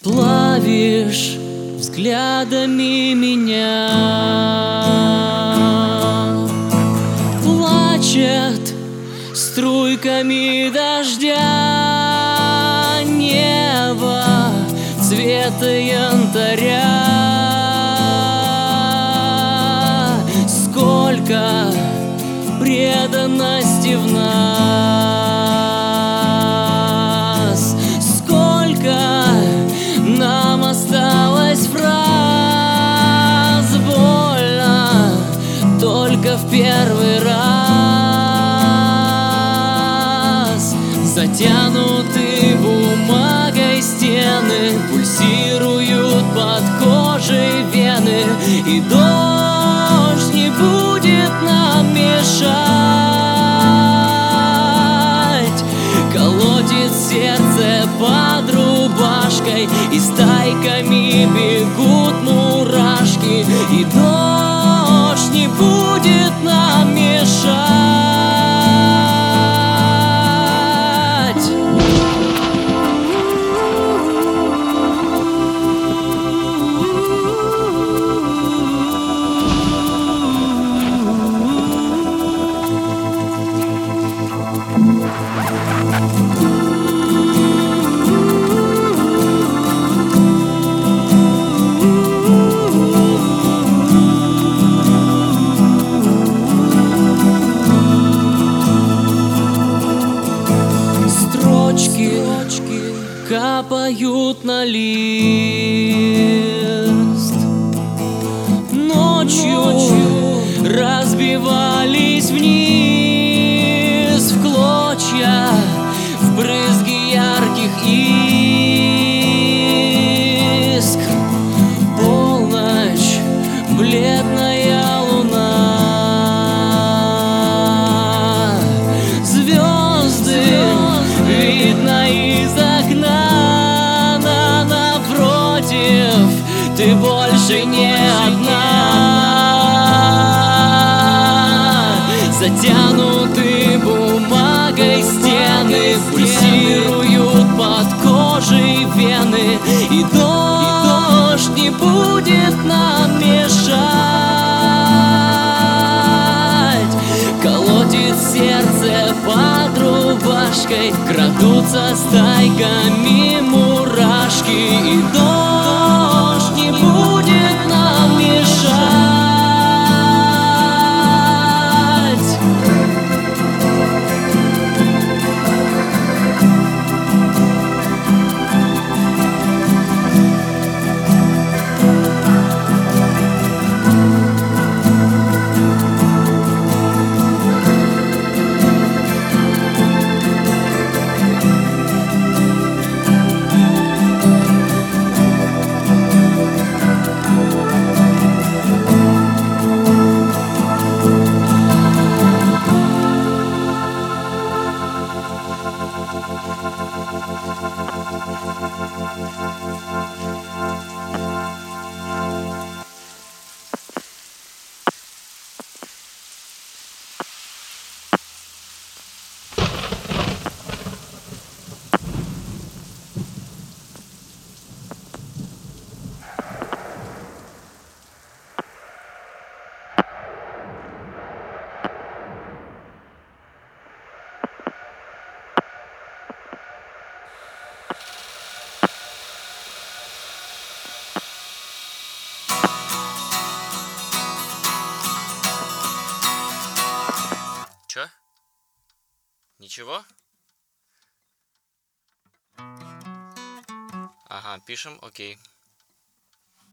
Плавишь взглядами меня, плачет струйками дождя небо цвета янтаря. Сколько преданности в нас, сколько нам осталось фраз. Больно только в первый раз. Затянуты бумагой стены, пульсируют под кожей вены, и дождь не будет нам мешать. Колотит сердце под рубашкой, и стайками бегут мурашки, и дождь не будет нам мешать. Капают на лист, ночью разбивались вниз в клочья, в брызги ярких искр. Полночь, бледная луна, звезды видно из окна. Ты больше не одна. Затянуты бумагой стены, пульсируют под кожей вены, и дождь не будет нам мешать. Колотит сердце под рубашкой, крадутся стайками мурашки, и дождь не будет нам мешать. Чё? Ничего? Ага, пишем, окей.